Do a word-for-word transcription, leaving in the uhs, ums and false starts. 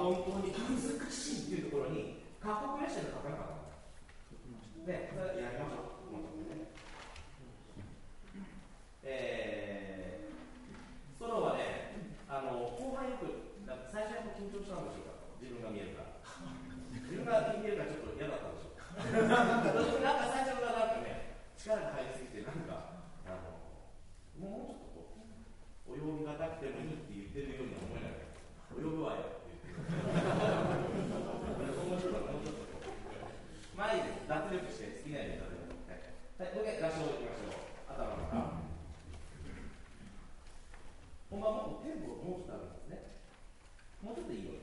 本当に難しいっていうところに過酷列車で書かなかったね、それやりましょう、もうちょっとね。えー、ソロはね、あの後半よく、最初は緊張したんでしょうか、自分が見えるから。自分が見えるからちょっと嫌だったんでしょうか。なんか最初からなんかね、力が入りすぎて、なんか、あのもうちょっとこう、泳ぎがたくてもいいって言ってるようには思えない。泳ぐわよって言ってる。面白いから、もうちょっとこう。まあいいです。脱力して好きなように脱力。はい、もう一回合唱いきましょう。頭から。本番もテンポがもうちょっとあるんですね。もうちょっといいよ。